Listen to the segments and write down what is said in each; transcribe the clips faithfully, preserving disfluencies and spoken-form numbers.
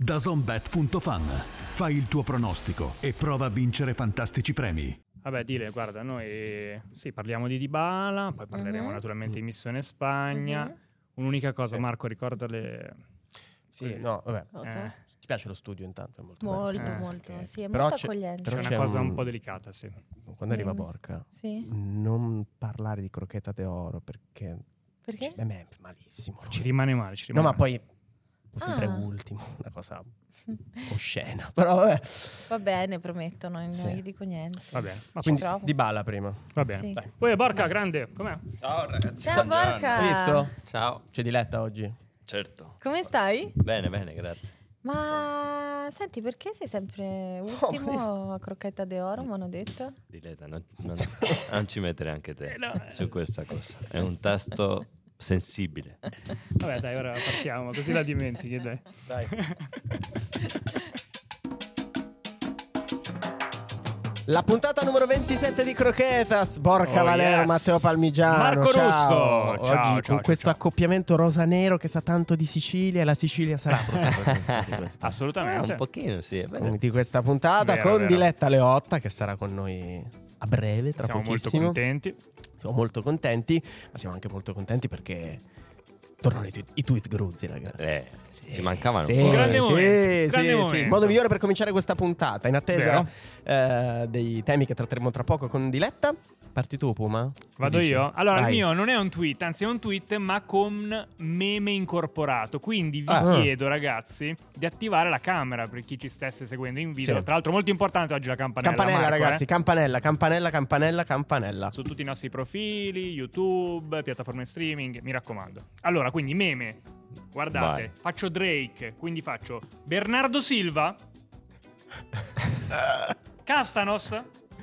dazonbet punto fan. Fai il tuo pronostico e prova a vincere fantastici premi. Vabbè, Dile, guarda, noi sì, parliamo di Dybala, poi parleremo Mhm. naturalmente di Missione Spagna. Mhm. Un'unica cosa, Sì. Marco, ricorda le... Sì, no, vabbè. Eh, Ti piace lo studio intanto? È molto, Molto, bello. Eh, molto, ok. sì, è Però molto c'è- accogliente. però c'è c'è una cosa un- un po' delicata, sì. Quando arriva Dimmi. Borca, Sì? non parlare di crocchetta d'oro perché Perché? a me è malissimo. Ci rimane male, ci No, rimane ma male. poi sempre Ah. ultimo, una cosa oscena. Però vabbè. Va bene, prometto, non, Sì. non gli dico niente. Va bene, ma Quindi provo. Dybala prima. va bene. Sì. Dai. Poi Borca, grande, com'è? Ciao ragazzi. Ciao Borca! Hai visto? Ciao. C'è Diletta oggi? Certo. Come stai? Bene, bene, grazie. Ma senti, perché sei sempre ultimo a crocchetta d'oro, mi hanno detto? Diletta, non, non- non ci mettere anche te Eh, no, eh. su questa cosa. È un tasto sensibile. Vabbè, dai, ora partiamo, così la dimentichi, dai. Dai. La puntata numero ventisette di Croquetas, Borca Oh, Valero, yes. Matteo Palmigiano. Marco ciao. Russo. Oggi Ciao, con ciao, questo ciao. accoppiamento rosa-nero che sa tanto di Sicilia, e la Sicilia sarà protagonista di questa, Ah, Assolutamente. un pochino, sì. È vero. di questa puntata Vero, con vero. Diletta Leotta che sarà con noi a breve, tra Siamo molto pochissimo. contenti. Siamo molto contenti, ma siamo anche molto contenti perché tornano i tweet, i tweet gruzzi, ragazzi. Eh, ci mancavano Sì, un po'. Un grande sì, momento, sì, grande sì. momento. Il modo migliore per cominciare questa puntata, in attesa Vero. eh, dei temi che tratteremo tra poco con Diletta. Parti tu, Puma? Vado Dici? io? Allora, Vai. il mio non è un tweet, anzi è un tweet, ma con meme incorporato. Quindi vi Ah. chiedo, ragazzi, di attivare la camera per chi ci stesse seguendo in video. Sì. Tra l'altro, molto importante oggi la campanella. Campanella, Marco, ragazzi, eh. campanella, campanella, campanella, campanella. Su tutti i nostri profili, YouTube, piattaforme streaming, mi raccomando. Allora, quindi meme. Guardate, Vai. faccio Drake, quindi faccio Bernardo Silva, Castanos.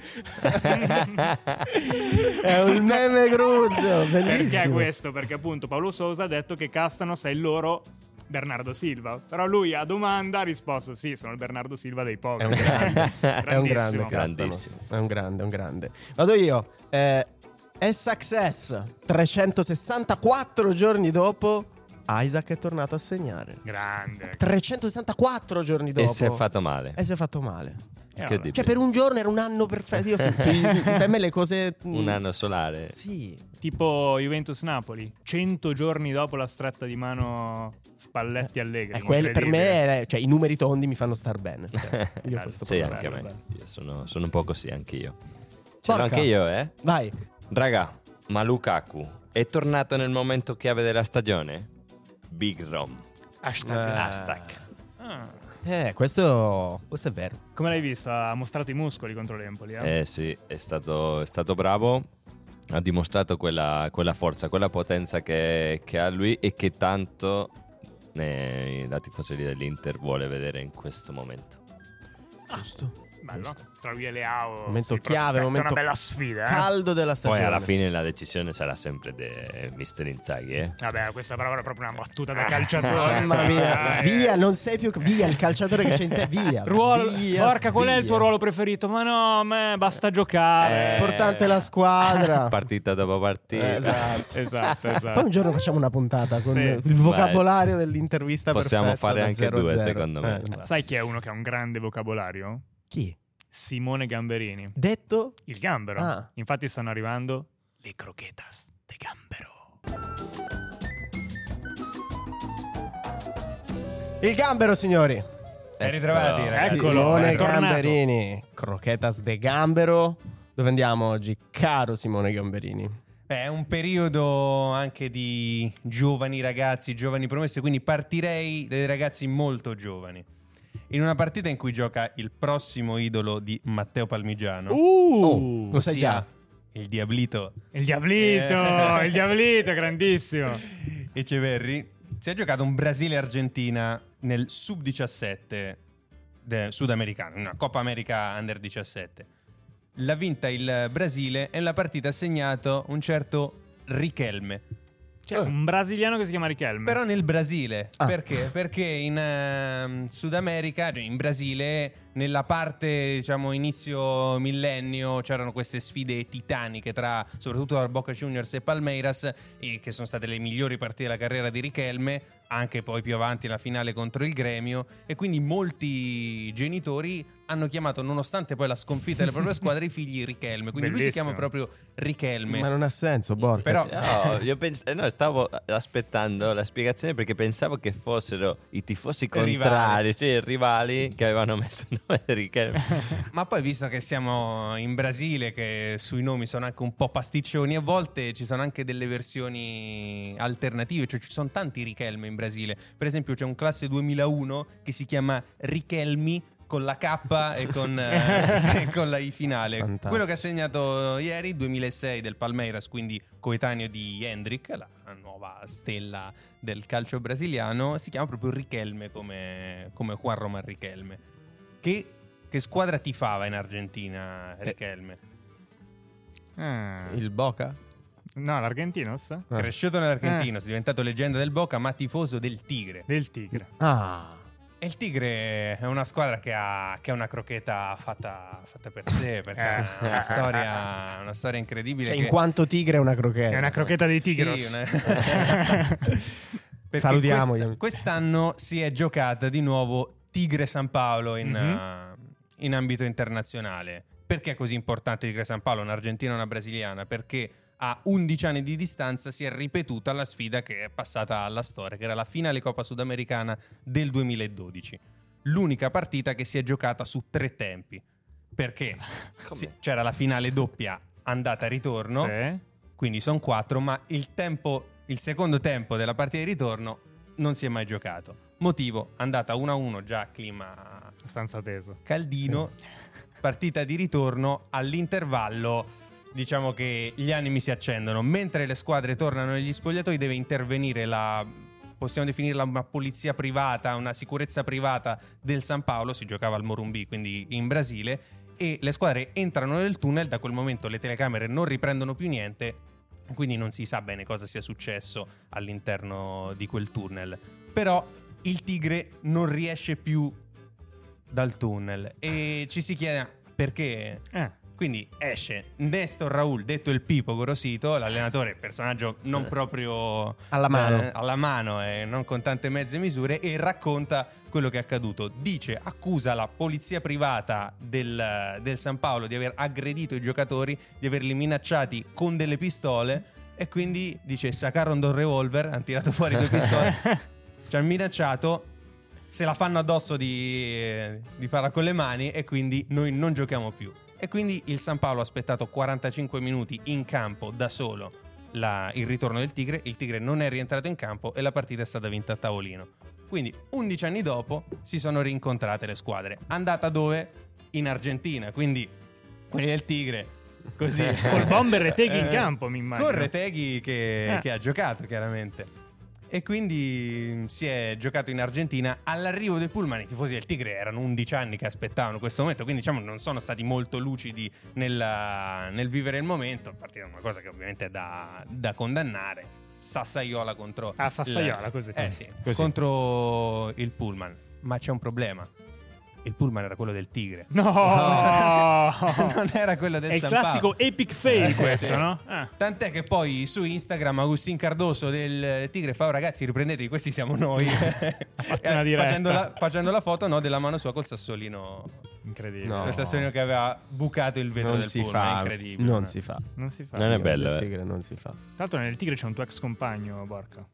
È un meme gruzzo, bellissimo. Perché è questo? Perché appunto Paolo Sousa ha detto che Castanos è il loro Bernardo Silva. Però lui a domanda ha risposto: sì, sono il Bernardo Silva dei È poker. un grande, è un grande, Grandissimo. Castanos. È un grande, è un grande. Vado io. Eh, è success. trecentosessantaquattro giorni dopo, Isaac è tornato a segnare. Grande. trecentosessantaquattro giorni dopo. E si è fatto male. E si è fatto male. Eh, vabbè. Incredibile. Cioè, per un giorno era un anno perfetto. Io, su- su- per me le cose. Un anno solare. Sì. Tipo Juventus-Napoli, cento giorni dopo la stretta di mano Spalletti-Allegri. Eh, quelli per me, Incredibile. è- cioè, i numeri tondi mi fanno star bene. Cioè, io ho questo Sì, problema. anche a me. bello. Io sono, sono un po' così, anche io. Ce Porca. l'ho anche io, eh? Vai. Raga, ma Lukaku è tornato nel momento chiave della stagione? Big Rom. Hashtag. Eh. Hashtag. Ah. Eh, questo, questo è vero. Come l'hai visto? Ha mostrato i muscoli contro l'Empoli. Eh? Eh sì, è stato, è stato bravo. Ha dimostrato quella, quella forza, quella potenza che, che ha lui e che tanto eh, la tifoseria dell'Inter vuole vedere in questo momento. Giusto. Bello. Tra lui e Leao. Momento si chiave, prospetta momento una bella sfida. Eh? Caldo della Poi stagione. alla fine la decisione sarà sempre di mister Inzaghi, eh? Vabbè, questa parola è proprio una battuta da calciatore. Mamma mia, Eh, via, non sei più. Via il calciatore che c'è in te, via. Ruolo, via, porca, qual è il via. tuo ruolo preferito? Ma no, a me basta giocare. Eh, Importante la squadra. Partita dopo partita. Eh, esatto. Esatto, esatto. Poi un giorno facciamo una puntata con Sì. il vocabolario dell'intervista Possiamo perfetta fare da anche zero a due, zero. secondo me. Eh, Sai chi è uno che ha un grande vocabolario? chi? Simone Gamberini. Detto? Il gambero. Ah. Infatti stanno arrivando le croquetas de gambero. Il gambero, signori. Ben ritrovati, Eccolo. ragazzi. Eccolo, Simone è tornato. Gamberini. Croquetas de gambero. Dove andiamo oggi, caro Simone Gamberini? Beh, è un periodo anche di giovani ragazzi, giovani promesse, quindi partirei dai ragazzi molto giovani. In una partita in cui gioca il prossimo idolo di Matteo Palmigiano, Uh, Lo sai ossia già? il Diablito il diablito, Eh. il diablito, grandissimo. Eceverri, si è giocato un Brasile-Argentina nel sub diciassette de- sudamericano, una Coppa America Under diciassette. L'ha vinta il Brasile e nella partita ha segnato un certo Riquelme. C'è un brasiliano che si chiama Richelme. Però nel Brasile, Ah. perché? Perché in ehm, Sud America, cioè in Brasile, nella parte, diciamo, inizio millennio, c'erano queste sfide titaniche tra, soprattutto tra Boca Juniors e Palmeiras, e che sono state le migliori partite della carriera di Riquelme. anche poi più avanti la finale contro il Gremio, e quindi molti genitori hanno chiamato, nonostante poi la sconfitta delle proprie squadre, i figli Richelme, quindi lui si Bellissimo. chiama proprio Richelme. Ma non ha senso, Borca. Però No, io pens- eh, no, stavo aspettando la spiegazione perché pensavo che fossero i tifosi Rivali. contrari, sì, rivali che avevano messo il nome di Richelme. Ma poi, visto che siamo in Brasile, che sui nomi sono anche un po' pasticcioni, a volte ci sono anche delle versioni alternative, cioè ci sono tanti Richelme in Brasile. Per esempio c'è un classe duemilauno che si chiama Richelmi con la K e con, eh, e con la I finale. Fantastico. Quello che ha segnato ieri, duemilasei del Palmeiras, quindi coetaneo di Hendrick, la nuova stella del calcio brasiliano, si chiama proprio Richelme, come, come Juan Román Richelme. Che, che squadra tifava in Argentina Richelme? Ah. Il Boca? No, l'Argentinos? Ah. Cresciuto nell'Argentino, è diventato leggenda del Boca, ma tifoso del Tigre. Del Tigre. Ah. E il Tigre è una squadra che ha, che ha una crocchetta fatta, fatta per sé, perché Eh. è una storia, una storia incredibile. Cioè, che- in quanto tigre è una crocchetta. È una crocchetta dei Sì, Tigros. una- Perché Salutiamoli. quest- quest'anno si è giocata di nuovo Tigre San Paolo in, Mhm. uh, in ambito internazionale. Perché è così importante Tigre San Paolo, un'argentina e una brasiliana? Perché a undici anni di distanza si è ripetuta la sfida che è passata alla storia, che era la finale Coppa Sudamericana del duemiladodici. L'unica partita che si è giocata su tre tempi. Perché sì, c'era la finale doppia andata e ritorno, Sì. quindi sono quattro, ma il tempo, il secondo tempo della partita di ritorno non si è mai giocato. Motivo, andata uno a uno, già clima Abbastanza teso. caldino, partita di ritorno, all'intervallo diciamo che gli animi si accendono, mentre le squadre tornano negli spogliatoi deve intervenire la, possiamo definirla una polizia privata, una sicurezza privata del San Paolo, si giocava al Morumbi, quindi in Brasile, e le squadre entrano nel tunnel, da quel momento le telecamere non riprendono più niente, quindi non si sa bene cosa sia successo all'interno di quel tunnel. Però il Tigre non riesce più dal tunnel e ci si chiede perché. Eh. Quindi esce Nestor Raul, detto il Pipo Gorosito, l'allenatore, personaggio non proprio Alla mano. eh, alla mano e non con tante mezze misure, e racconta quello che è accaduto. Dice, accusa la polizia privata del, del San Paolo di aver aggredito i giocatori, di averli minacciati con delle pistole, e quindi dice sacaron dos revolver, hanno tirato fuori due pistole, ci hanno minacciato, se la fanno addosso di, di farla con le mani, e quindi noi non giochiamo più. E quindi il San Paolo ha aspettato quarantacinque minuti in campo da solo la, il ritorno del Tigre. Il Tigre non è rientrato in campo e la partita è stata vinta a tavolino. Quindi undici anni dopo si sono rincontrate le squadre. Andata dove? In Argentina. Quindi quelli del Tigre così Col bomber Reteghi in Eh, campo, mi immagino. con Reteghi che, Eh. che ha giocato chiaramente. E quindi si è giocato in Argentina. All'arrivo del pullman i tifosi del Tigre erano undici anni che aspettavano questo momento, quindi diciamo non sono stati molto lucidi nel, nel vivere il momento. A partire da una cosa che ovviamente è da, da condannare: Sassaiola contro Ah, Sassaiola, il- così. eh sì, Così. contro il pullman. Ma c'è un problema: il pullman era quello del Tigre. No! Non era quello del È il San classico Paolo. epic fail Eh, questo, sì. no? Ah. Tant'è che poi su Instagram Agustin Cardoso del Tigre fa: oh, ragazzi, riprendetevi, questi siamo noi. fatto una diretta. facendo, la, facendo la foto, no, della mano sua col sassolino. Incredibile. No. Col sassolino che aveva bucato il vetro Non del si pullman. fa. È incredibile. Non si fa. Non si fa. Non è Il bello, eh. tigre non si fa. Tra l'altro nel Tigre c'è un tuo ex compagno, Borca.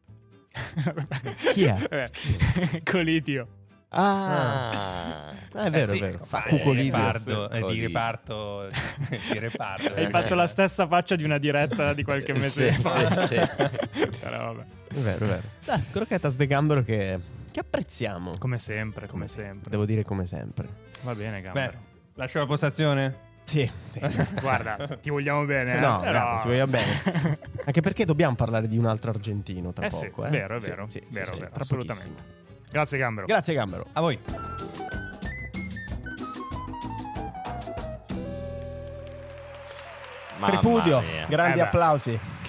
Chi è? Eh, Colitio. Ah, Ah, è vero, Eh sì, è vero. fa- Fa cucolidio. reparto, eh, di Così. reparto, di reparto. Hai fatto la stessa faccia di una diretta di qualche mese Sì, fa. sì, sì. Però vabbè. È vero, è vero. Dai, Croquetas de Gambero che, che apprezziamo. Come sempre, come sempre. Devo dire come sempre. Va bene, Beh, Gambero. lascio la postazione. Sì. Guarda, ti vogliamo bene. eh? No, Però- bravo, ti voglio bene. Anche perché dobbiamo parlare di un altro argentino tra Eh sì, poco. Eh? vero, è Sì, vero, sì, vero, sì, vero, tra assolutamente. pochissimo. Grazie, Gambero. Grazie Gambero. A voi. Mamma Tripudio, mia. grandi Eh beh. applausi.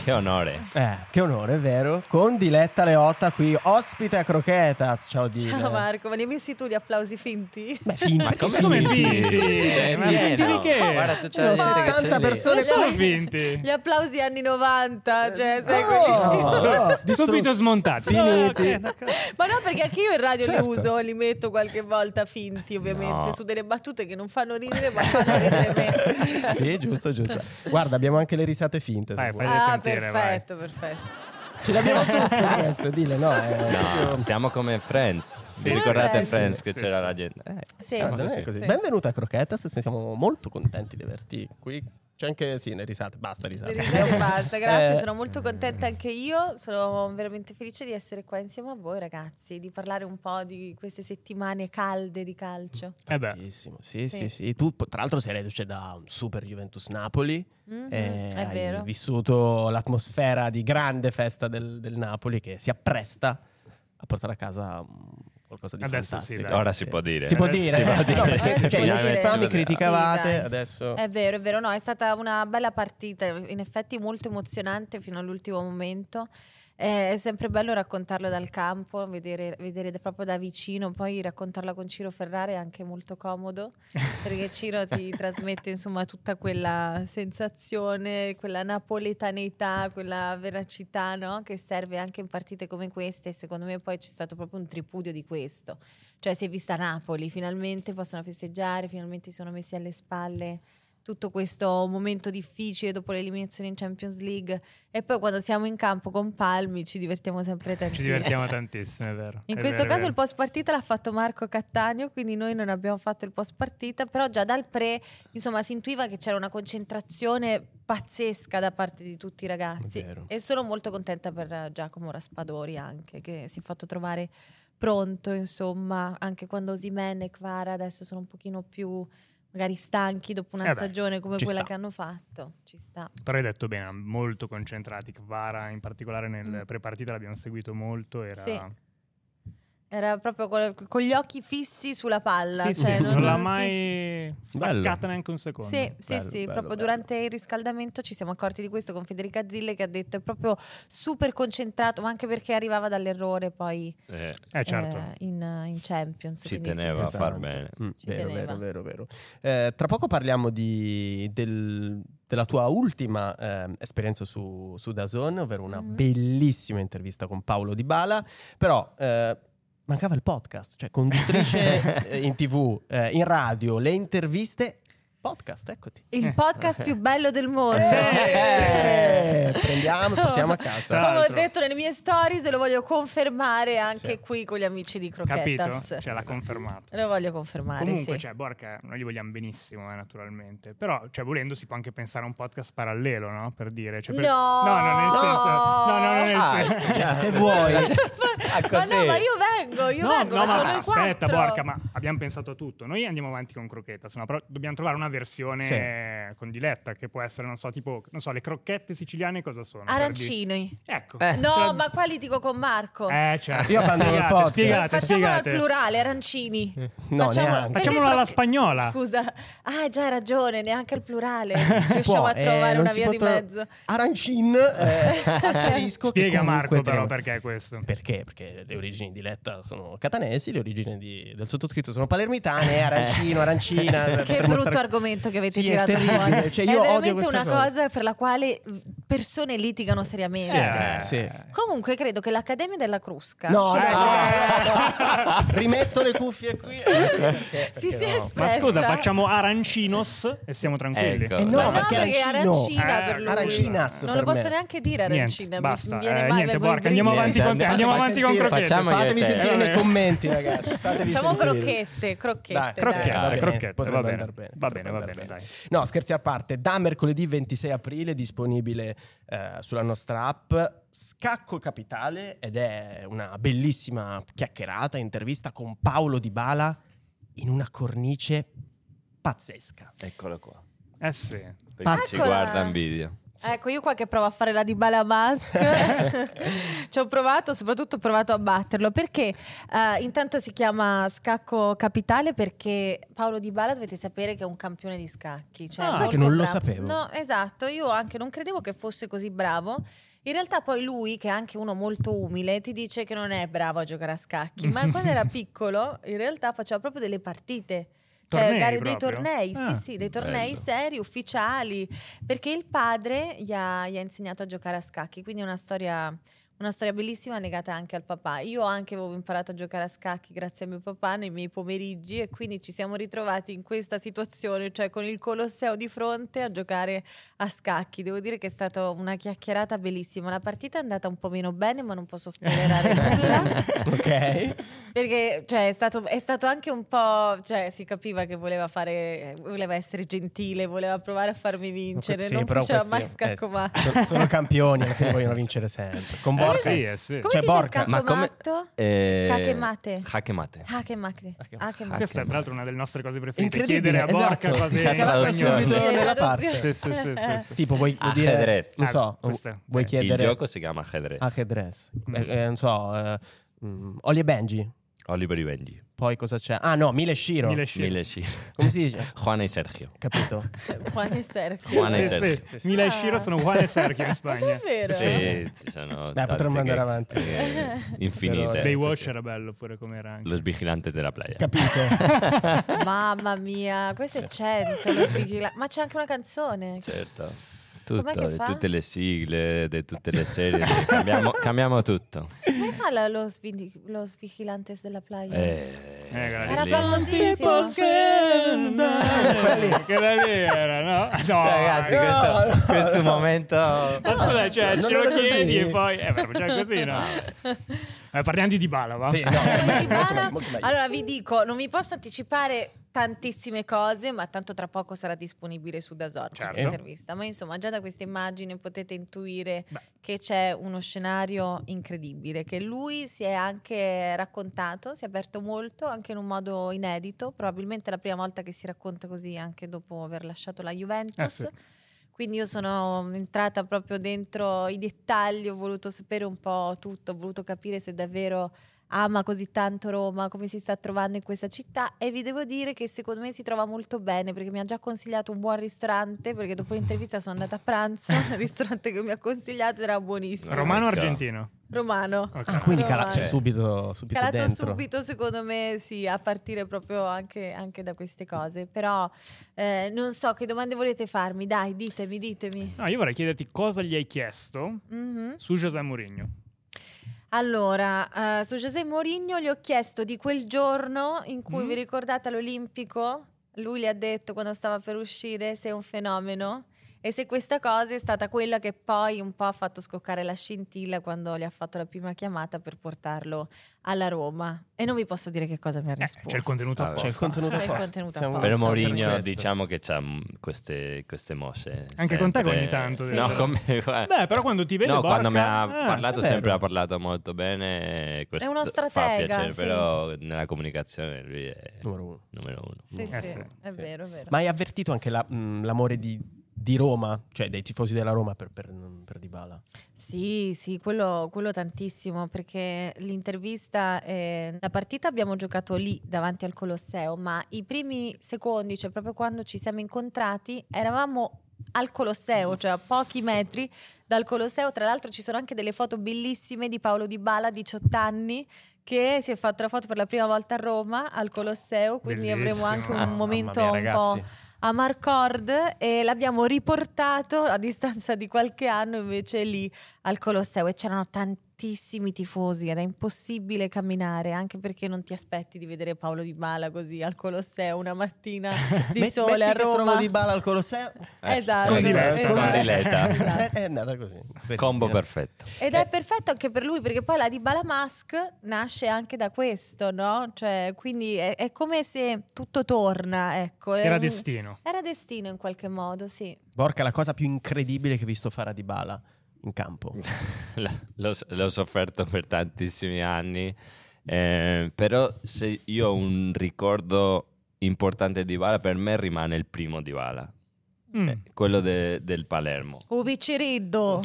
Che onore. Eh, che onore, è vero. Con Diletta Leotta qui, ospite a Croquetas. Ciao Dile. Ciao Marco, ma ne hai messi tu gli applausi finti? Beh, finti. Ma come, come finti? finti? Eh, Ma pieno. finti di che? Guarda, tu c'è Sono la gente che settanta c'è lì. persone Non sono qua. finti. Gli applausi anni novanta, cioè, sai No, quelli. no, distru- Subito smontati. Finiti. Ah, ok, d'accordo. Ma no, perché anche io in radio Certo. li uso, li metto qualche volta finti, ovviamente, No. su delle battute che non fanno ridere, ma fanno ridere me. Cioè. Sì, giusto, giusto. Guarda, abbiamo anche le risate finte. se Vai, vuoi. fai- Ah, sentire, perfetto, perfetto. Ce l'abbiamo tutte queste, Dile, no? eh, No, proprio- siamo come Friends. Vi Sì, ricordate sì, Friends sì, che sì, c'era sì. la gente? Eh, Sì. siamo Ah, non è così. così. Sì. Benvenuta a Croquetas, siamo molto contenti di averti qui. C'è anche, sì, le risate, basta risate. Le risate basta, grazie, Eh, sono molto contenta anche io, sono veramente felice di essere qua insieme a voi ragazzi, di parlare un po' di queste settimane calde di calcio. Eh beh, Tantissimo, sì, sì, Sì. sì. Tu, tra l'altro, sei reduce da un super Juventus Napoli. Mhm, eh, è vero. Hai vissuto l'atmosfera di grande festa del, del Napoli che si appresta a portare a casa mm, qualcosa di Adesso sì, fantastico. dai. Ora si può dire. Si può Adesso dire? si può No, dire. perché Adesso cioè, si può inizi dire. fa mi Sì, criticavate, dai. adesso... È vero, è vero, no, è stata una bella partita, in effetti molto emozionante fino all'ultimo momento. Eh, È sempre bello raccontarlo dal campo, vedere, vedere da- proprio da vicino, poi raccontarla con Ciro Ferrari è anche molto comodo, perché Ciro ti trasmette insomma tutta quella sensazione, quella napoletaneità, quella veracità, no? Che serve anche in partite come queste, e secondo me poi c'è stato proprio un tripudio di questo. Cioè si è vista Napoli, finalmente possono festeggiare, finalmente si sono messi alle spalle tutto questo momento difficile dopo l'eliminazione in Champions League, e poi quando siamo in campo con Palmi ci divertiamo sempre ci tantissimo. divertiamo tantissimo, è vero. In È questo vero, è caso il vero. post partita l'ha fatto Marco Cattaneo, quindi noi non abbiamo fatto il post partita, però già dal pre insomma si intuiva che c'era una concentrazione pazzesca da parte di tutti i ragazzi, È vero. e sono molto contenta per Giacomo Raspadori anche, che si è fatto trovare pronto, insomma, anche quando Osimhen e Kvara adesso sono un pochino più magari stanchi dopo una Eh beh, stagione come ci quella sta. che hanno fatto. Ci sta. Però hai detto bene, molto concentrati. Kvara in particolare nel Mm. pre-partita l'abbiamo seguito molto. Era... Sì. Era proprio col- con gli occhi fissi sulla palla. Sì, cioè sì, non, l'ha sì. mai Bello. staccata neanche un secondo. Sì, sì, Bello, sì, bello, proprio bello. durante il riscaldamento ci siamo accorti di questo con Federica Zille, che ha detto è proprio super concentrato, ma anche perché arrivava dall'errore poi Eh, Eh certo. eh, in, in Champions. Ci quindi sì. teneva a Esatto. far bene. Mm, Ci vero, teneva. vero, vero, vero. Eh, tra poco parliamo di, del- della tua ultima eh, esperienza su, su DAZN, ovvero una Mhm. bellissima intervista con Paolo Dybala, però eh, mancava il podcast, cioè conduttrice eh, in tv, eh, in radio, le interviste, podcast, eccoti. Il podcast più bello del mondo. Eh, prendiamo, portiamo a casa. Tra Come ho l'altro. detto nelle mie stories, lo voglio confermare anche Sì. qui con gli amici di Capito? Croquetas. Cioè l'ha confermato. Lo voglio confermare, Comunque, sì. cioè, Borca, noi li vogliamo benissimo, eh, naturalmente. Però, cioè, volendo, si può anche pensare a un podcast parallelo, no? Per dire. Cioè, per- No! no, no, nel senso. No, no, no, nel Ah, senso. Cioè, se vuoi. ma così. no, ma io vengo, io No, vengo, no, facciamo ma noi aspetta, quattro. Borca, ma abbiamo pensato a tutto. Noi andiamo avanti con Croquetas, no? Però dobbiamo trovare una versione con Diletta, che può essere, non so, tipo, non so, le crocchette siciliane cosa sono? per Arancini. dire? Ecco. Eh. No, Cioè- ma qua litigo con Marco. Eh, certo. Io abbandono il Spiegate, podcast. spiegate, Facciamolo al spiegate. plurale, arancini. No, neanche. Facciamolo alla spagnola. Scusa. Ah, già hai ragione, neanche al plurale. Si Se riusciamo può, a eh, trovare non una si via può di tro- mezzo. Arancin, eh, asterisco. che Spiega comunque Marco, però, teniamo- perché è questo. Perché? Perché le origini di Letta sono catanesi, le origini di- del sottoscritto sono palermitane, arancino, arancina. Che potremmo brutto stare- argomento che avete Sì, è tirato terribile, fuori. cioè è io odio veramente questa una cosa. cosa per la quale persone litigano seriamente. Sì, Eh. Sì. Comunque credo che l'Accademia della Crusca No, si, dai, Eh. no. Rimetto le cuffie qui. eh, perché- si perché sia no. Ma espressa. scusa, facciamo arancinos e siamo tranquilli. Ecco. Eh no, Ma no, perché perché arancino. arancina Eh, per lui. arancinas Non per lo posso me. neanche dire arancina. Niente, mi- basta. mi viene Eh, male, niente, vengono i Borca, andiamo brividi. avanti con te. Fate Andiamo Fai avanti con sentire- Croquetas. Facciamo io Fatevi e te. sentire nei Eh, commenti, ragazzi. Fatevi Facciamo sentire. crocchette, crocchette. Dai, dai. Crocchette, va bene, crocchette, potrebbe va bene. andar bene, Va potrebbe bene, va andar bene, dai. No, scherzi a parte, da mercoledì ventisei aprile disponibile eh, sulla nostra app Scacco Capitale, ed è una bellissima chiacchierata, intervista con Paolo Dybala in una cornice pazzesca. Eccolo qua. Eh sì. Per chi ci Eccola. guarda in video. Ecco, io qua che provo a fare la Dybala Mask ci ho provato, soprattutto ho provato a batterlo perché uh, intanto si chiama scacco capitale perché Paolo Dybala dovete sapere che è un campione di scacchi, cioè Ah, molto che non lo bravo. sapevo. No, esatto, io anche non credevo che fosse così bravo. In realtà poi lui, che è anche uno molto umile, ti dice che non è bravo a giocare a scacchi, ma quando era piccolo in realtà faceva proprio delle partite. Cioè, Tornei gare dei proprio? tornei, Ah, sì, sì, dei tornei bello. seri, ufficiali, perché il padre gli ha, gli ha insegnato a giocare a scacchi, quindi è una storia, una storia bellissima legata anche al papà. Io anche avevo imparato a giocare a scacchi grazie a mio papà nei miei pomeriggi e quindi ci siamo ritrovati in questa situazione, cioè con il Colosseo di fronte a giocare a scacchi. Devo dire che è stata una chiacchierata bellissima. La partita è andata un po' meno bene, ma non posso spoilerare nulla. Ok. Perché cioè, è, stato, è stato anche un po', cioè si capiva che voleva fare, voleva essere gentile, voleva provare a farmi vincere, Sì, non però faceva questi, mai scacco eh, matto. so- sono campioni, alla fine vogliono vincere sempre. Con Eh, Borca. sì, eh, sì. Come Cioè, si Borca. dice scacco Ma come- matto? Eh, Hakemate. Hakemate. Hakemate. Hakemate. Questa è tra l'altro una delle nostre cose preferite. Incredibile, Chiedere a Borca esatto. cose Ti sei in calato spagnolo. subito Sì, nella traduzione. parte. Sì, sì, sì, sì, sì. Tipo, vuoi, vuoi dire, Ajedrez. non Ah, so, questo. vuoi Eh, chiedere Il gioco si chiama ajedrez. Ajedrez. Mm. Eh, eh, non so, eh, mm, Oli e Benji. Oliver e Benji. Poi cosa c'è? Ah no, Mile Shiro. Mille sci- Mille sci- Come si dice? Juan e Sergio. Capito? Juan e Sergio. Juan e Sì, Sergio. sì. Mila e Shiro sono Juan e Sergio in Spagna. È vero? Sì, ci sono Dai, tante potremmo andare che- avanti. che- infinite. Però- Baywatch Sì. era bello pure come era anche. Los vigilantes della playa. Capito? Mamma mia, questo è cento. Lo svigila- Ma c'è anche una canzone. Certo. Com'è Tutto, che di fa? tutte le sigle, di tutte le serie, sì, cambiamo, cambiamo tutto. Come fa la- lo, svidi- lo Vigilantes della playa? Eh, Eh, Era lì. famosissimo. Che da lì era, no? No, Ragazzi, eh. questo, questo momento... Ma scusa, cioè, non ce lo era così. chiedi e poi... Eh, ma facciamo così, no? Eh, parliamo di Dybala, va? Sì, no, Poi molto Dybala- meglio, molto meglio. allora vi dico, non vi posso anticipare tantissime cose, ma tanto tra poco sarà disponibile su DAZN questa Certo. intervista. Ma insomma, già da queste immagini potete intuire Beh. che c'è uno scenario incredibile, che lui si è anche raccontato, si è aperto molto, anche in un modo inedito, probabilmente è la prima volta che si racconta così anche dopo aver lasciato la Juventus. Eh sì. Quindi io sono entrata proprio dentro i dettagli, ho voluto sapere un po' tutto, ho voluto capire se davvero ama così tanto Roma, come si sta trovando in questa città, e vi devo dire che secondo me si trova molto bene perché mi ha già consigliato un buon ristorante, perché dopo l'intervista sono andata a pranzo il ristorante che mi ha consigliato era buonissimo. Romano o Ecco. argentino? Romano. Ok. Ah, quindi cala- Romano. cioè, subito, subito Calato dentro. subito, secondo me, sì, a partire proprio anche, anche da queste cose. Però eh, non so che domande volete farmi, dai, ditemi, ditemi. No, io vorrei chiederti cosa gli hai chiesto Mhm. su José Mourinho. Allora, eh, su José Mourinho gli ho chiesto di quel giorno in cui Mm. vi ricordate all'Olimpico, lui gli ha detto quando stava per uscire sei un fenomeno, e se questa cosa è stata quella che poi un po' ha fatto scoccare la scintilla quando gli ha fatto la prima chiamata per portarlo alla Roma. E non vi posso dire che cosa mi ha Eh, risposto. c'è il contenuto Ah, apposta. C'è il contenuto C'è il apposta. contenuto Siamo apposta. Per qua per Mourinho questo. diciamo che c'ha mm, queste, queste mosse. Anche con te sempre. ogni tanto, Sì. No, vero? con me, guarda. Beh, però quando ti vede No, Borca- quando mi ha Ah, parlato è vero. sempre ha parlato molto bene. Questo È uno fa stratega, piacere, sì. però nella comunicazione lui è Numero uno. numero uno. Sì, Eh sì, sì, è sì. vero, è vero. Ma hai avvertito anche la- mh, l'amore di, di Roma, cioè dei tifosi della Roma per, per, per Dybala? Sì, sì, quello, quello tantissimo, perché l'intervista, eh, la partita abbiamo giocato lì davanti al Colosseo, ma i primi secondi, cioè proprio quando ci siamo incontrati, eravamo al Colosseo, cioè a pochi metri dal Colosseo. Tra l'altro ci sono anche delle foto bellissime di Paolo Dybala, diciotto anni, che si è fatto la foto per la prima volta a Roma, al Colosseo, quindi avremo anche un Bellissimo. Ah, momento mamma mia, un po' ragazzi. a Marcord, e l'abbiamo riportato a distanza di qualche anno invece lì al Colosseo, e c'erano tantissimi tifosi, era impossibile camminare, anche perché non ti aspetti di vedere Paolo Dybala così al Colosseo una mattina di Met- sole metti a che trovo Roma. Dybala al Colosseo. Eh, Esatto, con Diletta. esatto, Con Diletta. esatto. È andata così. Combo perfetto. Ed è perfetto anche per lui, perché poi la Dybala Mask nasce anche da questo, no? Cioè, quindi è, è come se tutto torna, ecco. È Era un- destino. Era destino in qualche modo, sì. Borca, la cosa più incredibile che hai visto fare a Dybala in campo. L'ho, l'ho sofferto per tantissimi anni, eh, però se io ho un ricordo importante di Dybala, per me rimane il primo Dybala. Mm. Eh, quello de- del Palermo. Ubiciriddo.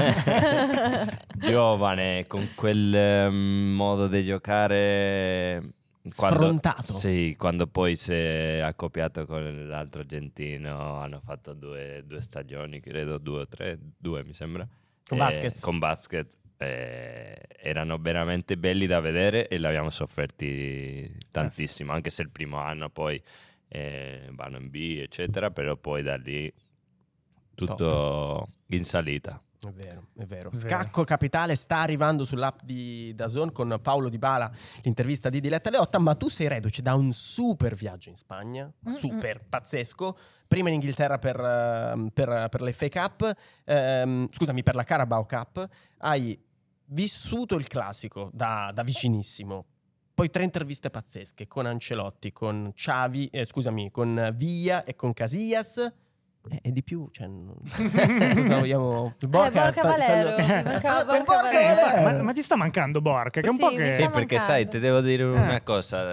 Giovane, con quel um, modo di giocare quando, Sfrontato. sì, quando poi si è accoppiato con l'altro argentino, hanno fatto due, due stagioni, credo, due o tre, due mi sembra. Con Eh, Basket. Con Basket. Eh, erano veramente belli da vedere e li abbiamo sofferti tantissimo, anche se il primo anno poi eh, vanno in B, eccetera, però poi da lì tutto Top. in salita. È vero, è vero. Vero. Scacco Capitale sta arrivando sull'app di DAZN con Paolo Dybala, l'intervista di Diletta Leotta, ma tu sei reduce da un super viaggio in Spagna, Mm-mm. super pazzesco, prima in Inghilterra per, eh, per, per l'F A Cup, ehm, scusami, per la Carabao Cup, hai vissuto il classico da, da vicinissimo, poi tre interviste pazzesche con Ancelotti, con Xavi, eh, scusami, con Villa e con Casillas. E, e di più, cioè, non- cosa vogliamo? Eh, Borca Valero, mi mancava Ah, con Borca Borca Valero. Valero. Ma, ma ti sta mancando Borca? Che è un Sì, po' mi che... sta Sì, perché mancando. sai, ti devo dire una Eh. cosa,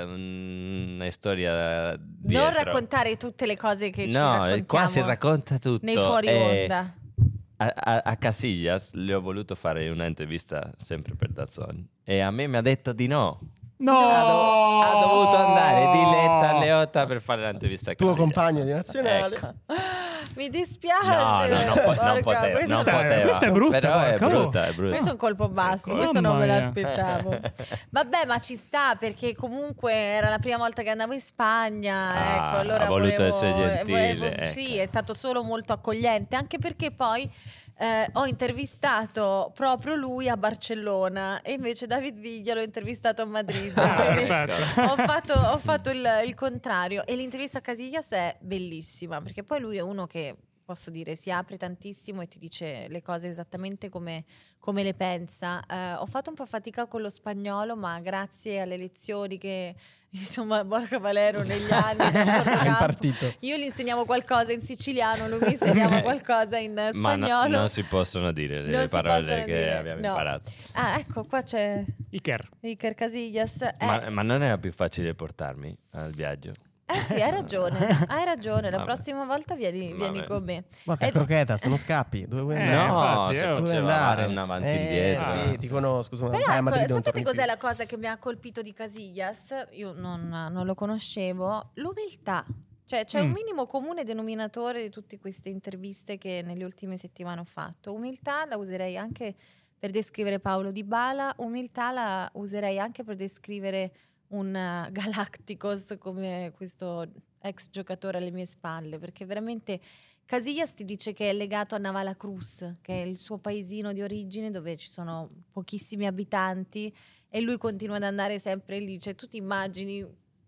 una storia dietro. Non raccontare tutte le cose che ci No, raccontiamo qua si racconta tutto. nei fuori e onda. A, a, a Casillas le ho voluto fare una intervista sempre per DAZN e a me mi ha detto di no. No! Ha, dov- ha dovuto andare Diletta Leotta per fare l'intervista a Tuo Casillas. compagno di nazionale. Ecco. Mi dispiace. No, no, non, po- non Porca, poteva, questo non Questa è- poteva. questa è brutta, Però è porca, oh. brutta, è brutta. Questo è un colpo basso, Ecco. questo non me Mamma mia. l'aspettavo. Vabbè, ma ci sta perché comunque era la prima volta che andavo in Spagna. Ah, ecco, allora ha voluto volevo- essere gentile, volevo- Sì, ecco. è stato solo molto accogliente, anche perché poi eh, ho intervistato proprio lui a Barcellona e invece David Viglia l'ho intervistato a Madrid. Ah, Quindi perfetto. ho fatto, ho fatto il, il contrario e l'intervista a Casillas è bellissima perché poi lui è uno che, posso dire, si apre tantissimo e ti dice le cose esattamente come, come le pensa. Eh, ho fatto un po' fatica con lo spagnolo, ma grazie alle lezioni che insomma Borca Valero negli anni da Hai Portocampo, impartito. io gli insegnavo qualcosa in siciliano, lui mi insegnava qualcosa in Ma spagnolo. no- non si possono dire Non le si parole possono che dire, abbiamo no. imparato. Ah, ecco, qua c'è Iker. Iker Casillas. Eh, Ma, ma non era più facile portarmi al viaggio? eh sì, hai ragione, hai ragione. La Vabbè. prossima volta vieni, vieni Vabbè. con me. Porca Ed- crocheta, se non scappi, dove vuoi Eh, andare? no, infatti, se eh, Dove vuoi faceva andare? un avanti e Eh, indietro. Sì, ti conosco. Insomma, Però vai a ecco, Madrid non sapete torni cos'è più. la cosa che mi ha colpito di Casillas? Io non, non lo conoscevo. L'umiltà. Cioè c'è Mm. un minimo comune denominatore di tutte queste interviste che nelle ultime settimane ho fatto. Umiltà la userei anche per descrivere Paolo Dybala, umiltà la userei anche per descrivere un uh, Galacticos come questo ex giocatore alle mie spalle, perché veramente Casillas ti dice che è legato a Navalacruz, che è il suo paesino di origine dove ci sono pochissimi abitanti e lui continua ad andare sempre lì, cioè tu ti immagini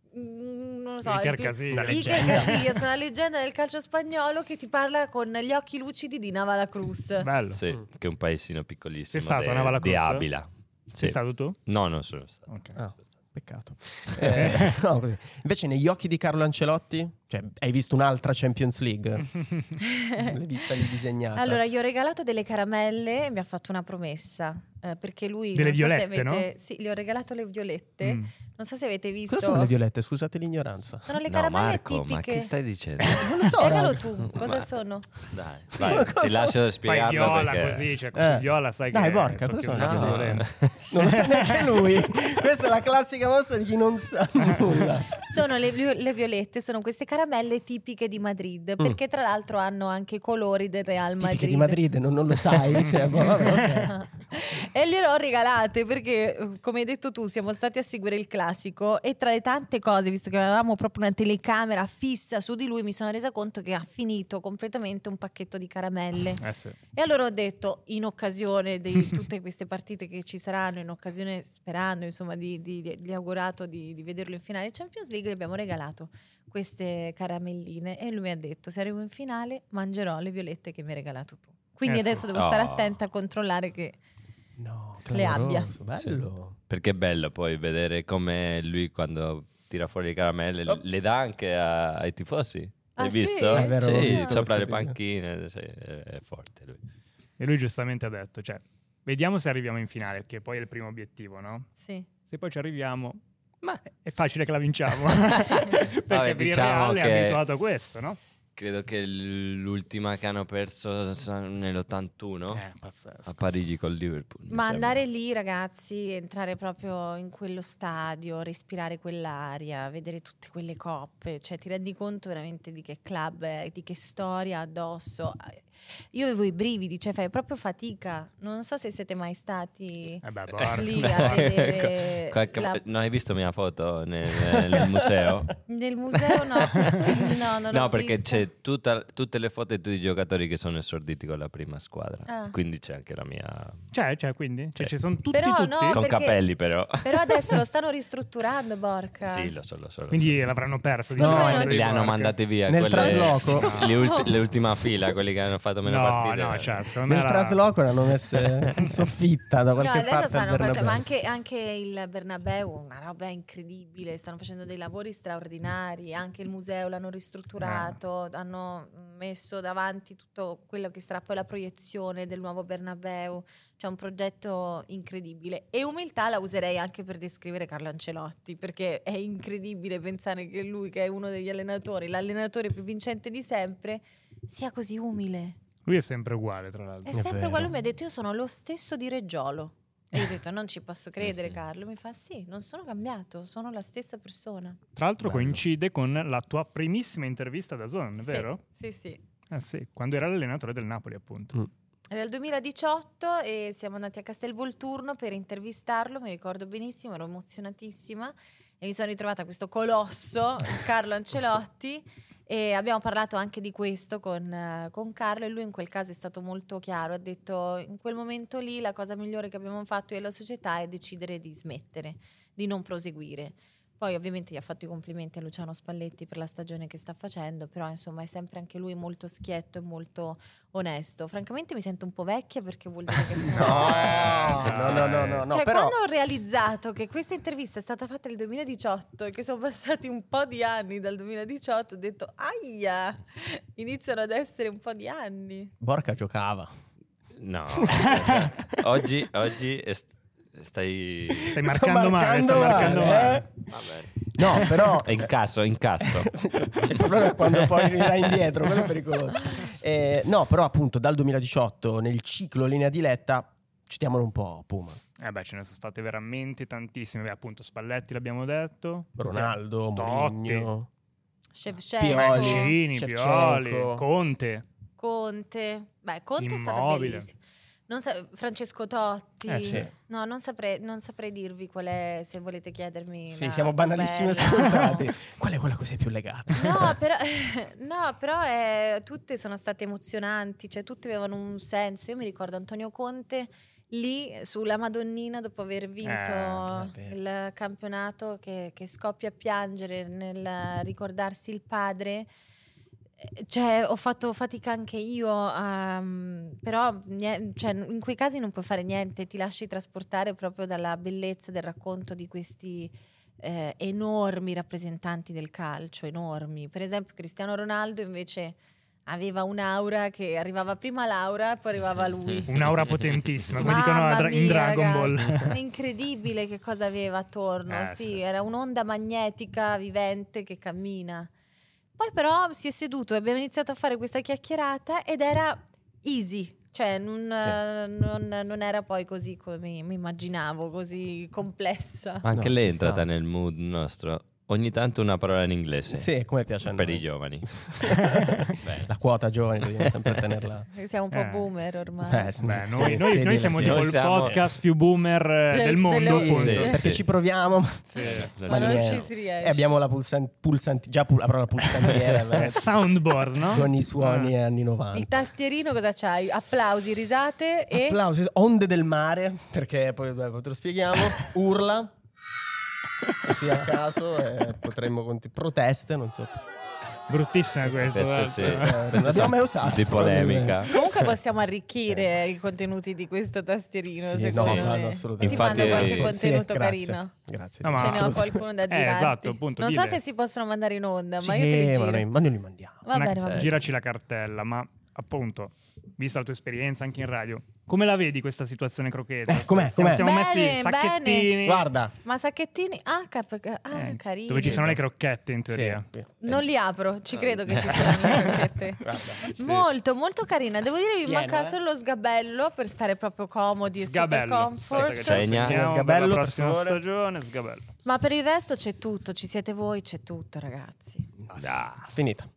mm, non lo so, Iker il più- Casillas. Iker Casillas, una leggenda del calcio spagnolo che ti parla con gli occhi lucidi di Navalacruz. Bello. Sì, che è un paesino piccolissimo Sei stato de- a Navalacruz? di Abila. Sì. Sei stato tu? No, non sono stato. Ok. Ah, peccato. Eh, no, così. Invece negli occhi di Carlo Ancelotti, cioè, hai visto un'altra Champions League? L'hai vista lì disegnata? Allora, gli ho regalato delle caramelle e mi ha fatto una promessa. eh, perché lui. Delle non so se violette, avete, Sì, gli ho regalato le violette. Mm. Non so se avete visto. Cosa sono le violette? Scusate l'ignoranza. Sono le No, caramelle Marco, tipiche. ma che stai dicendo? Non lo so. Spiegalo raga. tu, cosa Ma- sono? Dai, Ma vai, cosa- ti lascio Poi spiegarlo viola perché... così, cioè Eh. su viola sai Dai, che porca, tocchi cosa un sono tasto le dolente. Non lo sa neanche lui. Questa è la classica mossa di chi non sa nulla. Sono le, le violette, sono queste caramelle tipiche di Madrid, perché tra l'altro hanno anche i colori del Real Madrid. Tipiche di Madrid, non, non lo sai. Cioè, boh, vabbè, ok. E gliele ho regalate perché, come hai detto tu, siamo stati a seguire il classico e tra le tante cose, visto che avevamo proprio una telecamera fissa su di lui, mi sono resa conto che ha finito completamente un pacchetto di caramelle. Eh sì. E allora ho detto, in occasione di tutte queste partite che ci saranno, in occasione, sperando insomma di, di, di, di augurato di, di vederlo in finale Champions League, gli abbiamo regalato queste caramelline e lui mi ha detto, se arrivo in finale mangerò le violette che mi hai regalato tu. Quindi Eh, adesso devo oh. stare attenta a controllare che... No, Le abbia. clamoroso, bello. Perché è bello poi vedere come lui quando tira fuori le caramelle Oh. le dà anche a- ai tifosi. Ah, Hai sì? visto? È vero, ho sì, visto sopra questo le video. panchine, sì, è, è forte lui. E lui giustamente ha detto, cioè, vediamo se arriviamo in finale, che poi è il primo obiettivo, no? Sì. Se poi ci arriviamo, Ma è facile che la vinciamo. Perché Vabbè, per il diciamo Real è che- abituato a questo, no? Credo che l'ultima che hanno perso nell'ottantuno Eh, pazzesco. a Parigi col Liverpool. mi Ma sembra. andare lì, ragazzi, entrare proprio in quello stadio, respirare quell'aria, vedere tutte quelle coppe, cioè ti rendi conto veramente di che club è, di che storia addosso. Io avevo i brividi, cioè fai proprio fatica. Non so se siete mai stati Eh beh, porca. lì a vedere Qualche- la- Non hai visto mia foto nel, nel museo? nel museo, no. No, non No, l'ho perché vista. c'è tutta- tutte le foto di tutti i giocatori che sono esorditi con la prima squadra. Ah. Quindi c'è anche la mia. Cioè, cioè, quindi? Cioè, Sì. ci sono tutti, Però tutti? no, Con perché- capelli, però. Però adesso lo stanno ristrutturando, Borca. Sì, lo so, lo so. lo Quindi so. l'avranno perso. No, diciamo, non di Li hanno Borca. mandati via. Nel quelle- trasloco? le ult- l'ultima fila, quelli che hanno fatto meno No, partite. no, cioè, secondo me Nel era- trasloco l'hanno messe in soffitta da No, qualche adesso parte al stanno facendo, ma Bernabéu. anche, anche il Bernabeu, una roba incredibile, stanno facendo dei lavori straordinari, anche il museo l'hanno ristrutturato, Eh. hanno messo davanti tutto quello che sarà poi la proiezione del nuovo Bernabeu, c'è un progetto incredibile e umiltà la userei anche per descrivere Carlo Ancelotti, perché è incredibile pensare che lui, che è uno degli allenatori, l'allenatore più vincente di sempre, sia così umile. Lui è sempre uguale, tra È l'altro. È sempre vero. quello, mi ha detto io sono lo stesso di Reggiolo. E io ho detto non ci posso credere, Carlo. Mi fa sì, non sono cambiato, sono la stessa persona. Tra l'altro Bello. coincide con la tua primissima intervista da Zone, Sì, vero? Sì, sì. Eh sì, quando era l'allenatore del Napoli, appunto. Mm. Era il duemiladiciotto e siamo andati a Castelvolturno per intervistarlo, mi ricordo benissimo, ero emozionatissima e mi sono ritrovata questo colosso, Carlo Ancelotti, e abbiamo parlato anche di questo con, eh, con Carlo e lui in quel caso è stato molto chiaro, ha detto in quel momento lì la cosa migliore che abbiamo fatto io e la società è decidere di smettere, di non proseguire. Poi ovviamente gli ha fatto i complimenti a Luciano Spalletti per la stagione che sta facendo, però insomma è sempre anche lui molto schietto e molto onesto. Francamente mi sento un po' vecchia perché vuol dire che sono... No, no, no, no, no, no, Cioè, però quando ho realizzato che questa intervista è stata fatta nel duemiladiciotto e che sono passati un po' di anni dal duemiladiciotto, ho detto, aia, iniziano ad essere un po' di anni. Borca giocava. No. oggi, oggi è st- stai. Stai marcando male, stai marcando male, male. eh? Vabbè. No, però È incasso, è incasso. il problema è quando poi vai indietro, quello è pericoloso. Eh, no, però appunto dal duemiladiciotto nel ciclo linea diretta, citiamolo un po', Puma. Eh beh, ce ne sono state veramente tantissime. Beh, appunto, Spalletti l'abbiamo detto. Ronaldo, Totti. Mourinho, Shevchenko, Pioli. Mancini, Shevchenko. Pioli, Conte. Conte, beh, Conte è stato Immobile. bellissimo. Non sa- Francesco Totti, Eh, sì. no, non saprei, non saprei dirvi qual è, se volete chiedermi. Sì, la siamo più banalissimi e bella. scontati. Qual è quella a cui sei più legata? No, però, no, però eh, tutte sono state emozionanti, cioè tutte avevano un senso. Io mi ricordo Antonio Conte lì sulla Madonnina dopo aver vinto Eh, è vero. il campionato che, che scoppia a piangere nel ricordarsi il padre. Eh, Cioè, ho fatto fatica anche io, ehm, però nie- cioè, in quei casi non puoi fare niente, ti lasci trasportare proprio dalla bellezza del racconto di questi eh, enormi rappresentanti del calcio, enormi. Per esempio Cristiano Ronaldo invece aveva un'aura che arrivava prima Laura e poi arrivava lui. Un'aura potentissima, come dicono Mamma a Dra- in mia, Dragon ragazzi, Ball. è incredibile che cosa aveva attorno. Eh, sì, sì. era un'onda magnetica vivente che cammina. Poi però si è seduto e abbiamo iniziato a fare questa chiacchierata ed era easy, cioè non, eh, non- non era poi così come mi immaginavo, così complessa. Ma anche No, lei è ci entrata sta. nel mood nostro. Ogni tanto una parola in inglese. Sì, come piace a Per noi. i giovani. Bene. La quota giovani dobbiamo sempre tenerla. Siamo un po' Eh. boomer ormai. Eh, sì, Beh, sì, noi, noi- sì, noi dile siamo sì. tipo Noi il siamo- podcast più boomer eh, Del- del mondo, delle- appunto. Sì, perché sì. ci proviamo, ma Sì, Ma non non c'è- ci si riesce. E abbiamo la pulsan- pulsanti- già pu- la parola pulsantiera Eh, veramente, soundboard, no? con i suoni Ah. anni Il novanta. tastierino cosa c'hai? Applausi, risate e... Applausi, onde del mare, perché poi dopo te lo spieghiamo, urla, così a caso, e potremmo conti- proteste, non so. Bruttissima Queste- questa. queste sì. guarda. Queste- non Queste abbiamo sono mai usato, di polemica. Comunque possiamo arricchire i contenuti di questo tastierino, Sì, secondo no, me. no, assolutamente. Ti mando Infatti- qualche Sì, contenuto sì, grazie. carino. Grazie. No, ma Ce ne ho assolut- qualcuno da Eh, girarti. esatto, appunto, non so dile. se si possono mandare in onda, ma Sì, io te li ma giro. noi, ma noi li mandiamo. Va Una- bene, va bene. Giraci la cartella, ma appunto, vista la tua esperienza anche in radio, come la vedi questa situazione Croquetas? Eh, com'è, Siamo, com'è? siamo Bene, messi sacchettini. bene. Guarda. Ma sacchettini? Ah, cap- ah eh, carini. dove ci sono le crocchette in teoria. Sì. Non li apro, ci credo che ci siano le crocchette. Guarda. Molto, molto carina. Devo dire, mi Pieno, manca eh? solo lo sgabello per stare proprio comodi e super Sgabello. comfort. Sì, Segna. segniamo per Sgabello, la per prossima favore. stagione, sgabello. Ma per il resto c'è tutto, ci siete voi, c'è tutto, ragazzi. Ah, Finita.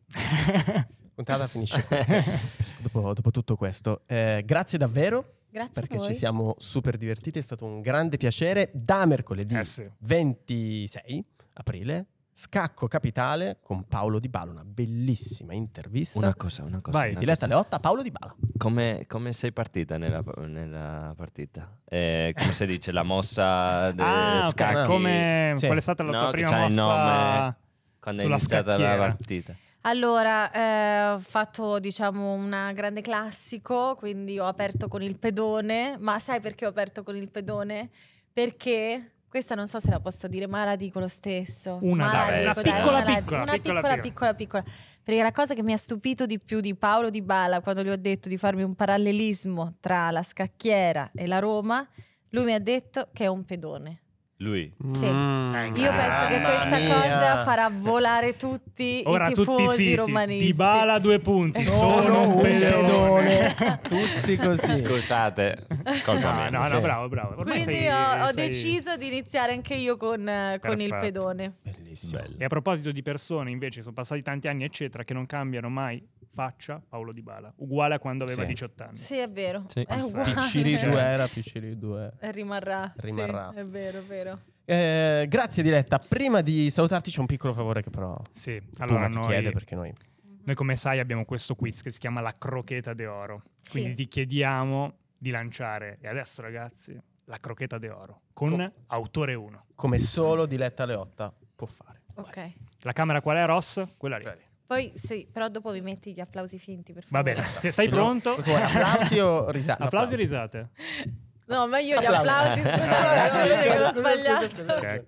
Puntata finisce qui. dopo, dopo tutto questo. Eh, grazie davvero. Grazie Perché a voi. ci siamo super divertiti, è stato un grande piacere. Da mercoledì Eh sì. ventisei aprile, Scacco Capitale con Paolo Di Bala, una bellissima intervista. Una cosa, una cosa. Vai, una Diletta cosa. Leotta, Paolo Di Bala. Come, come sei partita nella, nella partita? Eh, come si dice? La mossa dei ah, ok. scacchi? Come Sì. qual è stata la tua No, che prima c'ha il mossa nome quando è sulla iniziata scacchiera? la partita. Allora, eh, ho fatto diciamo una grande classico, quindi ho aperto con il pedone, ma sai perché ho aperto con il pedone? Perché, questa non so se la posso dire, ma la dico lo stesso. Una, Ma dai, la una dico, dai, piccola, una la- piccola, una piccola, piccola, piccola. piccola, piccola. Perché la cosa che mi ha stupito di più di Paolo Di Bala, quando gli ho detto di farmi un parallelismo tra la scacchiera e la Roma, lui mi ha detto che è un pedone. Lui. Sì. Mm. Io penso che Mamma questa mia. cosa farà volare tutti Ora i tutti i tifosi siti. romanisti. Dybala due punti. Sono un pedone. pedone. Tutti così. Scusate, colpa No, mia. no, Sì. no, bravo, bravo. Ormai Quindi sei- ho, ho sei- deciso di iniziare anche io con, eh, con il Perfetto. pedone. Bellissimo. Bello. E a proposito di persone, invece, sono passati tanti anni, eccetera, che non cambiano mai faccia, Paolo Di Bala, uguale a quando aveva Sì. diciotto anni. Sì, è vero. Sì. È uguale. Picciridu era, Picciridu era. E rimarrà. Rimarrà. Sì, è vero, è vero. Eh, grazie Diletta. Prima di salutarti c'è un piccolo favore che però Sì, allora Puma ti noi, chiede perché noi noi come sai abbiamo questo quiz che si chiama la crocheta de oro. Quindi Sì. ti chiediamo di lanciare, e adesso ragazzi, la crocheta de oro con autore uno. come solo Diletta Leotta può fare. Ok. La camera qual è, Ross? Quella lì. Poi sì, però dopo mi metti gli applausi finti, per Va favore. bene, Ti- stai Ce l'ho. pronto? Cosa vuoi, applausi o risate? Applausi e risate. No, ma io gli Applausi. applausi, Applausi. scusate, vedete che l'ho Scusa, scusa, sbagliato. scusa, scusa. Ok.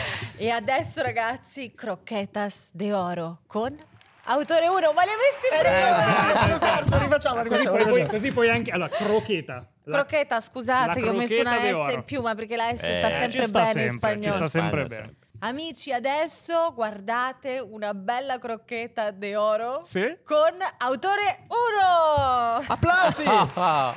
E adesso ragazzi, croquetas de oro con autore uno, ma li avessi Eh, preso? scherzo, rifacciamo, Così rifacciamo, puoi, rifacciamo. così puoi anche... Allora, crocheta. La- Crocheta, scusate, la che ho messo una crocheta de S oro. in più, ma perché la S Eh, sta ci sempre ci sta bene in sempre, ci spagnolo. sta sempre Spagna, bene. sempre. Amici, adesso guardate una bella crocchetta de oro Sì? con autore uno. Applausi! Ah,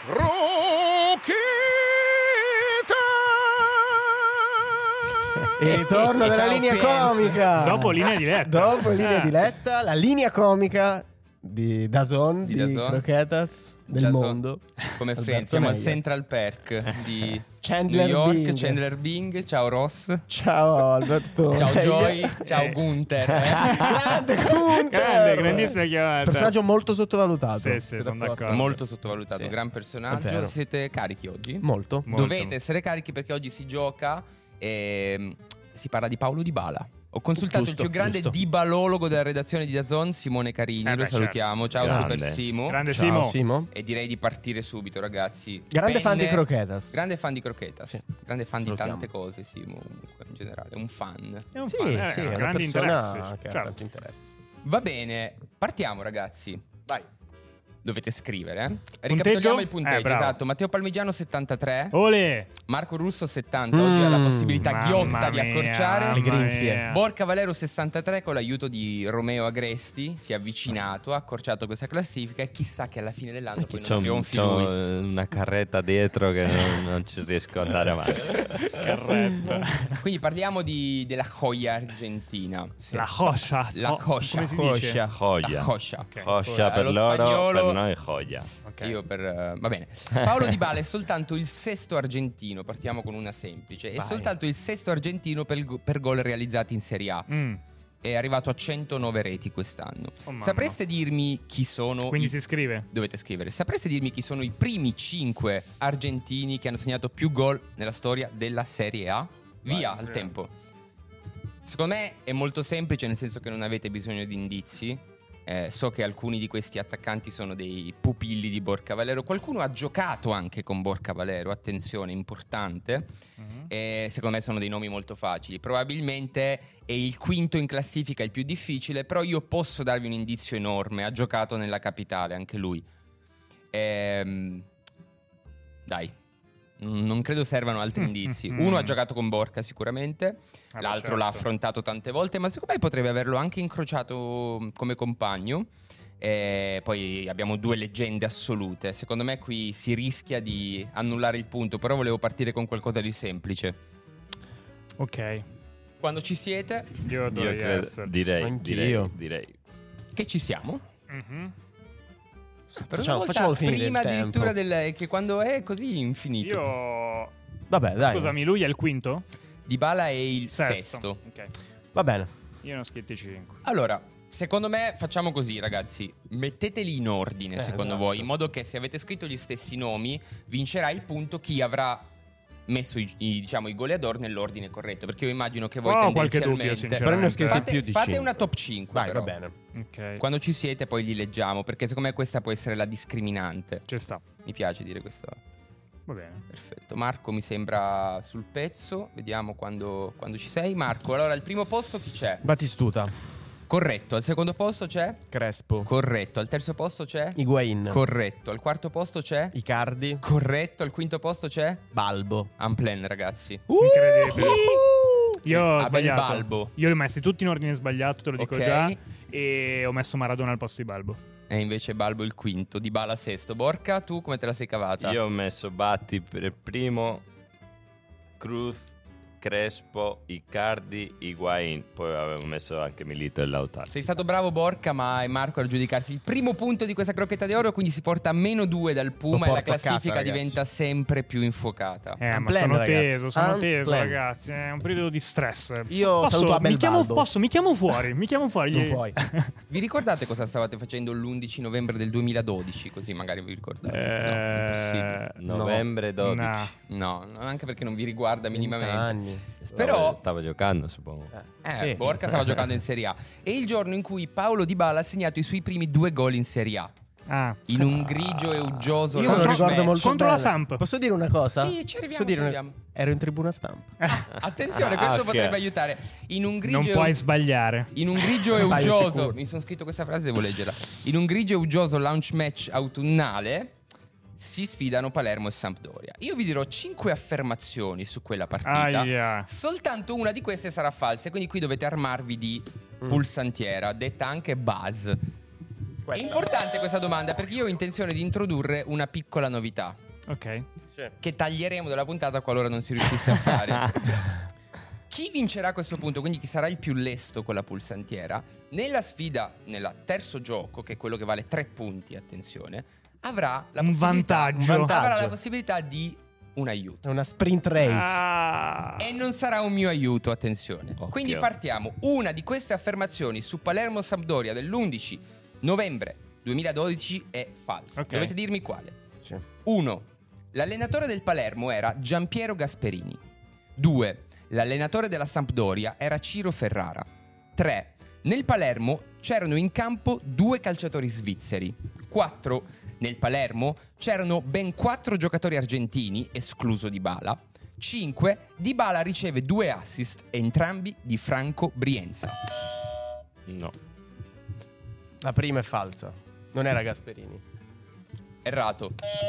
Il ritorno E della ciao, linea fans. comica. Dopo linea diretta. Dopo linea Eh. diretta, la linea comica di Dazon, di, Di Dazon. Croquetas del Dazon. mondo. Come Alberto Friends, siamo al Meyer. Central Park di Chandler New York, Bing. Chandler Bing, ciao Ross, Ciao Alberto. ciao Meyer. Joy, ciao Eh. Gunther. eh. Grande Gunther. Grande, grandissima chiamata. Personaggio molto sottovalutato. Sì, sì, Sei sono d'accordo? d'accordo. Molto sottovalutato, Sì. gran È personaggio. vero. Siete carichi oggi? Molto. Molto. Dovete essere carichi perché oggi si gioca e mm, si parla di Paolo Di Bala. Ho consultato Giusto, il più grande giusto. dibalologo della redazione di Dazon, Simone Carini, Eh lo beh, salutiamo. Ciao Grande. Super Simo. Grande Ciao Simo. Simo. E direi di partire subito, ragazzi. Grande fan di Penne- Croquetas. Grande fan di Croquetas. Sì. Grande fan Salutiamo. di tante cose, Simo, comunque, in generale. Un fan. È un Sì, fan, eh, sì, ha è una grandi persona interessi. che ha Certo. tanti interessi. Va bene, partiamo, ragazzi. Vai. Dovete scrivere. eh. Punteggio? Ricapitoliamo il punteggio. Eh, bravo. esatto. Matteo Palmigiano settantatré. Ole! Marco Russo settanta. Oggi ha la Mm, possibilità Mamma ghiotta di mia, accorciare. mamma Le grinfie. mia. Borca Valero sessantatré con l'aiuto di Romeo Agresti si è avvicinato, ha accorciato questa classifica e chissà che alla fine dell'anno poi non C'ho, trionfi c'ho lui. una carretta dietro che non, non ci riesco ad andare avanti. Carretta. Quindi parliamo di- della joya argentina. La coscia. La Oh, coscia. Come si dice? La Joia. joya. Ok. Joia per Allo loro, spagnolo- per noi joia. Ok. Io per eh, va bene. Paolo Di Bala è soltanto il sesto argentino, partiamo con una semplice. È Vai. soltanto il sesto argentino per, go- per gol realizzati in Serie A. Mm. È arrivato a centonove reti quest'anno. Oh, mamma. Sapreste dirmi chi sono Quindi i... si scrive. Dovete scrivere. Sapreste dirmi chi sono i primi cinque argentini che hanno segnato più gol nella storia della Serie A? Via Vai, al via. tempo. Secondo me è molto semplice, nel senso che non avete bisogno di indizi. Eh, so che alcuni di questi attaccanti sono dei pupilli di Borca Valero. Qualcuno ha giocato anche con Borca Valero, attenzione, importante. Uh-huh. Eh, secondo me sono dei nomi molto facili. Probabilmente è il quinto in classifica, il più difficile, però io posso darvi un indizio enorme. Ha giocato nella capitale anche lui. Ehm, dai, non credo servano altri indizi. Uno ha giocato con Borca sicuramente, ah, l'altro certo. l'ha affrontato tante volte, ma secondo me potrebbe averlo anche incrociato come compagno. E poi abbiamo due leggende assolute. Secondo me qui si rischia di annullare il punto, però volevo partire con qualcosa di semplice. Ok. Quando ci siete? Io, io credo, direi, direi, direi che ci siamo. Mm-hmm. Per facciamo, una volta facciamo finire prima il addirittura tempo. del, che quando è così infinito. Io Vabbè, dai. Scusami, lui è il quinto? Dybala è il sesto, sesto. Okay. Va bene. Io ne ho scritti cinque. Allora, secondo me facciamo così, ragazzi. Metteteli in ordine, eh, secondo esatto. voi, in modo che se avete scritto gli stessi nomi vincerà il punto chi avrà messo i, i, diciamo, i goleador nell'ordine corretto. Perché io immagino che voi oh, tendenzialmente dubbio, però ne ho scritto fate, più di fate cinque. una top cinque. Vai, però. va bene. Ok. Quando ci siete poi li leggiamo, perché secondo me questa può essere la discriminante. Ci sta. Mi piace dire questo. Va bene. Perfetto. Marco mi sembra sul pezzo. Vediamo quando, quando ci sei. Marco, allora al primo posto chi c'è? Batistuta. Corretto. Al secondo posto c'è? Crespo. Corretto. Al terzo posto c'è? Higuain. Corretto. Al quarto posto c'è? Icardi. Corretto. Al quinto posto c'è? Balbo. Unplan, ragazzi. Incredibile. Io ho Abel sbagliato. Balbo. Io li ho messi tutti in ordine sbagliato, te lo dico Ok. già. E ho messo Maradona al posto di Balbo. E invece Balbo il quinto, Dybala sesto. Borca, tu come te la sei cavata? Io ho messo Batti per il primo, Cruz, Crespo, Icardi, Higuain. Poi avevo messo anche Milito e Lautaro. Sei stato bravo Borca, ma è Marco a giudicarsi il primo punto di questa crocchetta di oro, quindi si porta a meno due dal Puma e la porto a casa, classifica ragazzi. diventa sempre più infuocata. Eh, ma Unplan, sono ragazzi. teso, sono teso, Unplan. ragazzi. È un periodo di stress. Io posso, saluto Abel mi chiamo, Balbo. posso, mi chiamo fuori, mi chiamo fuori. Non puoi. Vi ricordate cosa stavate facendo l'undici novembre del duemiladodici? Così magari vi ricordate. No, impossibile. Eh, Novembre dodici. no. No, no, anche perché non vi riguarda minimamente. Anni. Stavo- Però- Stavo giocando, suppongo. Eh, Sì. Borca stava giocando in Serie A. È il giorno in cui Paolo Dybala ha segnato i suoi primi due gol in Serie A. Ah. In un grigio e uggioso Io me lo launch ricordo match. molto Contro la bene. Samp. Posso dire una cosa? Sì, ci arriviamo, Posso dire ci una- arriviamo. Ero in tribuna stampa. Attenzione, Ah, questo ok. potrebbe aiutare. In un grigio Non e puoi u- sbagliare. in un grigio e Sbaglio uggioso, sicuro. mi sono scritto questa frase, devo leggerla. In un grigio e uggioso launch match autunnale si sfidano Palermo e Sampdoria. Io vi dirò cinque affermazioni su quella partita. Aia. Soltanto una di queste sarà falsa, quindi qui dovete armarvi di pulsantiera, detta anche buzz. È importante questa domanda perché io ho intenzione di introdurre una piccola novità Ok. che taglieremo dalla puntata qualora non si riuscisse a fare. Chi vincerà a questo punto, quindi chi sarà il più lesto con la pulsantiera, nella sfida, nel terzo gioco, che è quello che vale tre punti, attenzione, avrà la Un possibilità, vantaggio. Un vantaggio. avrà la possibilità di un aiuto. È una sprint race. Ah. E non sarà un mio aiuto, attenzione. Occhio. Quindi partiamo. Una di queste affermazioni su Palermo-Sampdoria dell'undici novembre duemiladodici è falsa. Ok. Dovete dirmi quale. Sì. uno. L'allenatore del Palermo era Giampiero Gasperini. due. L'allenatore della Sampdoria era Ciro Ferrara. tre. Nel Palermo c'erano in campo due calciatori svizzeri. quattro. Nel Palermo c'erano ben quattro giocatori argentini, escluso Dybala. cinque. Dybala riceve due assist, entrambi di Franco Brienza. No. La prima è falsa. Non era Gasperini. Errato.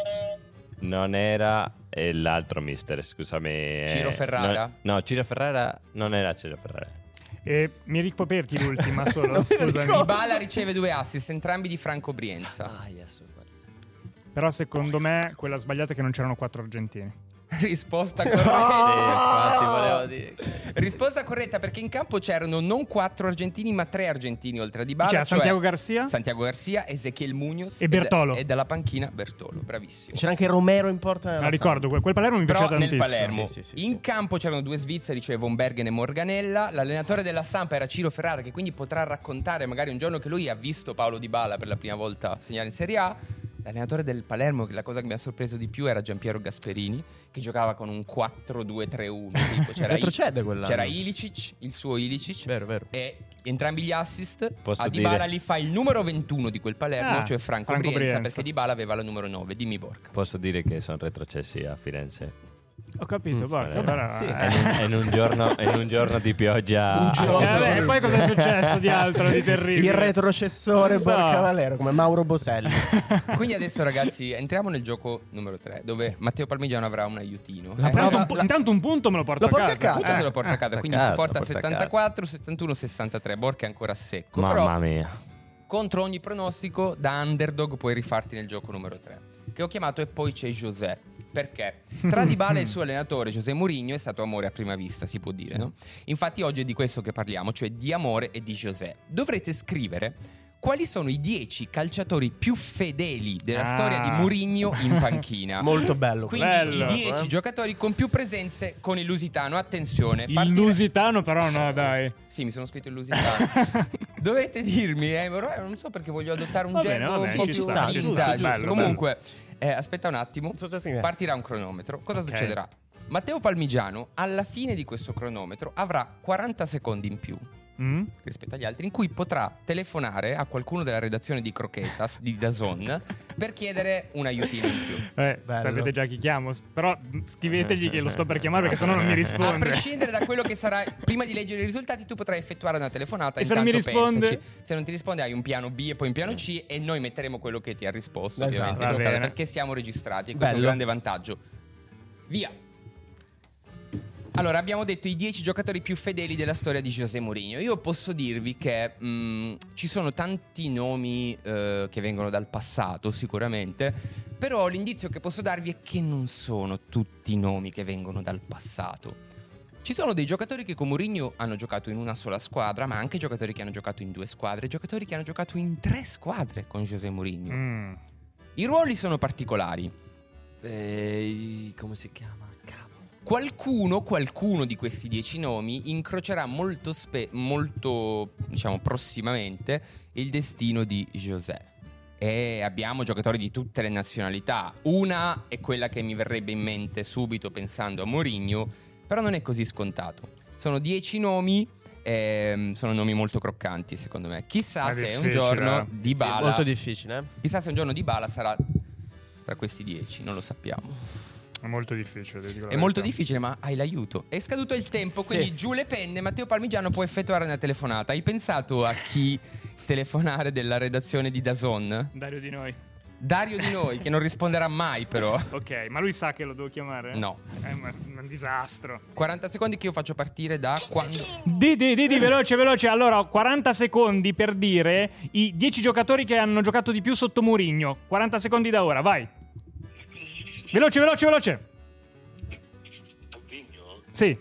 Non era e l'altro mister, scusami. eh, Ciro Ferrara? No, no, Ciro Ferrara non era Ciro Ferrara. E mi ricoperti l'ultima solo. Non me lo Scusami. ricordo. Dybala riceve due assist, entrambi di Franco Brienza. Ah, yes, guarda. Però secondo me quella sbagliata è che non c'erano quattro argentini. Risposta Sì, corretta. infatti volevo dire. Risposta corretta perché in campo c'erano non quattro argentini ma tre argentini oltre a Dybala. C'era cioè Santiago Garcia? Santiago Garcia, Ezequiel Munoz E Bertolo. E, e dalla panchina Bertolo, bravissimo. C'era anche Romero in porta. nella La ricordo, quel, quel Palermo mi Però piaceva nel tantissimo. Palermo Sì, sì, sì, in sì. campo c'erano due svizzeri, cioè Von Bergen e Morganella. L'allenatore della Samp era Ciro Ferrara, che quindi potrà raccontare magari un giorno che lui ha visto Paolo Dybala per la prima volta segnare in Serie A. l'allenatore del Palermo, che la cosa che mi ha sorpreso di più era Giampiero Gasperini, che giocava con un quattro due tre uno. Tipo, c'era, Retrocede quell'anno. c'era Ilicic, il suo Ilicic, Vero, vero. e entrambi gli assist. Posso a Dybala dire- li fa il numero ventuno di quel Palermo, Ah, cioè Franco, Franco Brienza, Brienza. perché Dybala aveva la numero nove. Dimmi Borca. Posso dire che sono retrocessi a Firenze. Ho capito, Mm, porca, vabbè, però, sì. eh. E in, e in un giorno, e in un giorno di pioggia. Un Eh, giorno. vabbè, e poi cosa è successo di altro, di terribile? Il retrocessore Non so. Borca Valero, come Mauro Boselli. Quindi adesso ragazzi entriamo nel gioco numero tre, dove Matteo Parmigiano avrà un aiutino. La Eh, prova- Intanto un, pu- intanto un punto me lo porto Lo porti a a casa. casa. Questo Eh, se lo porta a eh. casa, a quindi casa, si porta a porta a settantaquattro, settantuno, sessantatré. Borca è ancora a secco. Mamma Però mia. contro ogni pronostico da underdog puoi rifarti nel gioco numero tre, che ho chiamato E poi c'è José. Perché tra Dybala e il suo allenatore José Mourinho è stato amore a prima vista, si può dire, no? Infatti oggi è di questo che parliamo, cioè di amore e di José. Dovrete scrivere quali sono i dieci calciatori più fedeli della Ah. storia di Mourinho in panchina. Molto bello. Quindi Bello, i dieci eh. giocatori con più presenze con il Lusitano. Attenzione, Il partire- Lusitano però no, dai. Sì, mi sono scritto il Lusitano. Dovete dirmi, eh, ormai non so perché voglio adottare un Va bene, gergo va un bene, po' ci più sta, ci sta, vintage. giusto, bello, Comunque, eh, aspetta un attimo. So già sentire. Partirà un cronometro. Cosa Ok. succederà? Matteo Palmigiano, alla fine di questo cronometro, avrà quaranta secondi in più Mm? rispetto agli altri, in cui potrà telefonare a qualcuno della redazione di Croquetas di DAZN per chiedere un aiutino in più. Eh, Bello. sapete già chi chiamo. Però scrivetegli che lo sto per chiamare perché sennò non mi A risponde. prescindere da quello che sarà, prima di leggere i risultati, tu potrai effettuare una telefonata. E se non mi intanto risponde? pensaci. Se non ti risponde, hai un piano B e poi un piano C, e noi metteremo quello che ti ha risposto, Esatto. ovviamente, Va in notata, bene. perché siamo registrati. E questo è Bello. un grande vantaggio. Via. Allora, abbiamo detto i dieci giocatori più fedeli della storia di José Mourinho. Io posso dirvi che mh, ci sono tanti nomi eh, che vengono dal passato, sicuramente, però l'indizio che posso darvi è che non sono tutti nomi che vengono dal passato. Ci sono dei giocatori che con Mourinho hanno giocato in una sola squadra, ma anche giocatori che hanno giocato in due squadre, giocatori che hanno giocato in tre squadre con José Mourinho. Mm. I ruoli sono particolari. Eh, come si chiama? Cavolo. Qualcuno, qualcuno di questi dieci nomi incrocerà molto, spe- molto diciamo, prossimamente il destino di José. E abbiamo giocatori di tutte le nazionalità. Una è quella che mi verrebbe in mente subito pensando a Mourinho, però non è così scontato. Sono dieci nomi, ehm, sono nomi molto croccanti secondo me. Chissà È se un difficile, giorno eh. Dybala, Molto difficile, eh? chissà se un giorno Dybala sarà tra questi dieci, non lo sappiamo. È molto difficile, ti dico la È molto verità. difficile, ma hai l'aiuto. È scaduto il tempo, quindi Sì. giù le penne. Matteo Parmigiano può effettuare una telefonata. Hai pensato a chi telefonare della redazione di DAZN? Dario di noi. Dario Di Noi, che non risponderà mai però. Ok, ma lui sa che lo devo chiamare? No. È un, è un disastro. quaranta secondi che io faccio partire da quando... Di, di, di, di, veloce, veloce. Allora, ho quaranta secondi per dire i dieci giocatori che hanno giocato di più sotto Mourinho. quaranta secondi da ora, vai. Veloce, veloce, veloce. Vigno, Sì.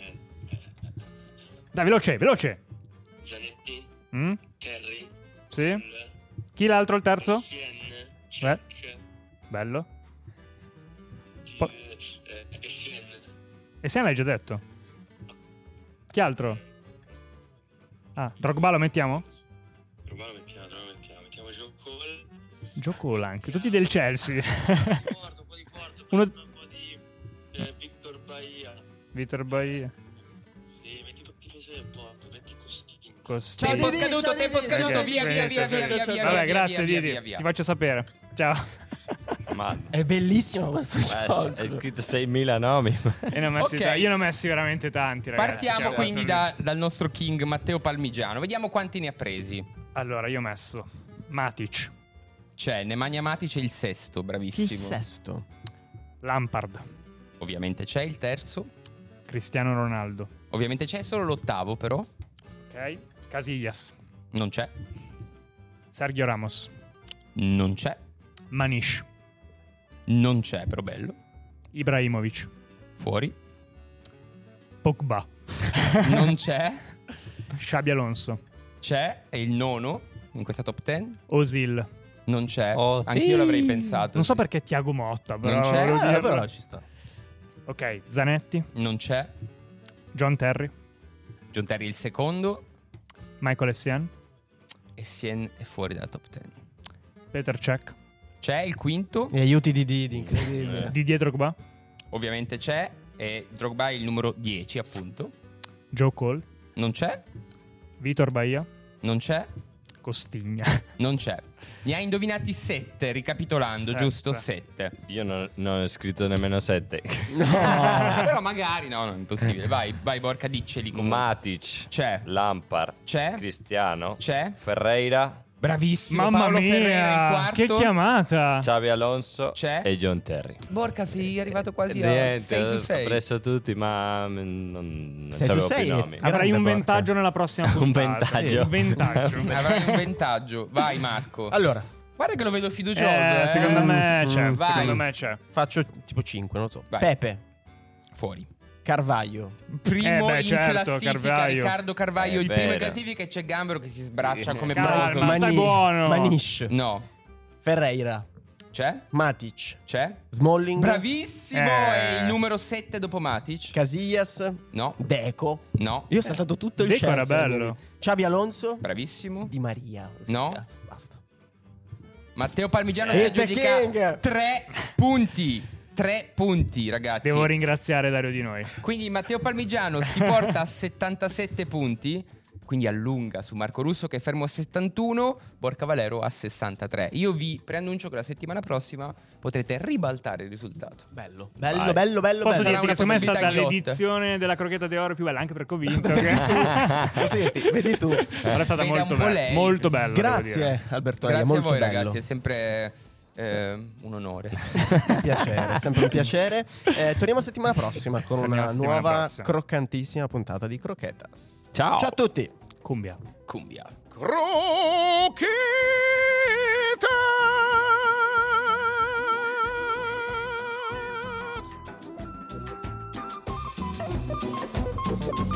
Dai, veloce, veloce. Zanetti, Mm? Terry, Sì. Hull, Chi l'altro, il terzo? Sien, Beh. Cech, Bello. Po- eh, eh, Essien, E se l'hai già detto? Chi altro? Ah, Drogba lo mettiamo? Roma lo mettiamo, lo mettiamo, mettiamo Joe Cole, Giocola anche, tutti del Chelsea. Porto, un po' di Porto, Uno- un po' di eh, Victor Bahia, Vitor Bahia. sì, metti tutti così un po', metti Costin. Costi. Tempo Didi, scaduto, ciao, tempo Didi. scaduto, Ok, via, via, ciao, via, ciao, via, ciao, via, ciao. via, Vabbè, via, grazie via, Didi, via, via. ti faccio sapere. Ciao. Ma È bellissimo questo eh, gioco. hai scritto seimila nomi. E ne ho messi Ok. ta- io ne ho messi veramente tanti, ragazzi. Partiamo Cioè, quindi proprio- da- dal nostro king Matteo Palmigiano. Vediamo quanti ne ha presi. Allora, io ho messo Matic, C'è Nemanja Matic, è il sesto, Il bravissimo. sesto. Lampard, Ovviamente c'è il terzo. Cristiano Ronaldo. Ovviamente c'è solo l'ottavo, però. Ok. Casillas, Non c'è. Sergio Ramos, Non c'è. Manish, Non c'è, però bello. Ibrahimovic, Fuori. Pogba, Non c'è. Xabi Alonso, C'è. È il nono in questa top dieci. Osil. Non c'è. Oh, Anch'io sì. l'avrei pensato. Non so perché Thiago Motta, però Non c'è? volevo Eh, dirlo. però ci sta. Ok, Zanetti, Non c'è. John Terry, John Terry è il secondo. Michael Essien, E Sien è fuori dalla top dieci. Peter Cech, C'è il quinto? Gli aiuti di Didi, incredibile. Di dietro Drogba? Ovviamente c'è. E Drogba è il numero dieci, appunto. Joe Cole? Non c'è? Vitor Baia? Non c'è? Costigna. Non c'è. Ne hai indovinati sette, ricapitolando, Sette. giusto? Sette. Io non, non ho scritto nemmeno sette. Però magari, no, no, impossibile. Vai, vai, Borca, dicceli comunque. Matic. C'è. Lampard. C'è. Cristiano. C'è. Ferreira. Bravissimo, Mamma Paolo Ferreira, il mia, quarto. che chiamata! Xabi Alonso. C'è. E John Terry. Borca, sei arrivato quasi a Niente, sei su ho sei. preso tutti, ma mm, non, non sei su c'avevo sei? più nomi. Ah, Avrai un Grande vantaggio nella prossima puntata. Un vantaggio. Sì, un vantaggio. Avrai un vantaggio. Vai, Marco. Allora, Guarda che lo vedo fiducioso. Eh, eh. secondo me c'è. Vai. Secondo me c'è. faccio tipo cinque, non lo so. Vai. Pepe, Fuori. Carvaglio, Primo Eh beh, in certo, classifica, Carvaglio. Riccardo Carvaglio, È il primo in vero. classifica, e c'è Gambero che si sbraccia come Calma, broso. ma stai buono. Manish, No. Ferreira, C'è? Matic, C'è? Smalling, Bravissimo! Eh. È il numero sette dopo Matic. Casillas, No. Deco. No. Io ho saltato tutto il Deco era Chelsea, bello. Xabi Alonso, Bravissimo. Di Maria. così, No. cazzo, basta. Matteo Palmigiano It's si the aggiudica king. tre punti. Tre punti, ragazzi. Devo ringraziare Dario Di Noi. Quindi Matteo Palmigiano si porta a settantasette punti, quindi allunga su Marco Russo che è fermo a settantuno, Borca Valero a sessantatré. Io vi preannuncio che la settimana prossima potrete ribaltare il risultato. Bello, bello, Vai. bello, bello, Posso bello. dirti che secondo me è stata possibilità di lotta. l'edizione della Crochetta d'Oro più bella, anche perché ho vinto. Posso dirti, vedi tu. Però è stata Veda molto un po' bella. lei. Molto bella. devo dire. Grazie Alberto, Grazie a molto voi bello. ragazzi, è sempre eh, un onore. Un piacere, sempre un piacere. Eh, torniamo settimana prossima con Torniamo una settimana nuova prossima. croccantissima puntata di Croquetas. Ciao. Ciao a tutti. Cumbia. Cumbia. Croquetas.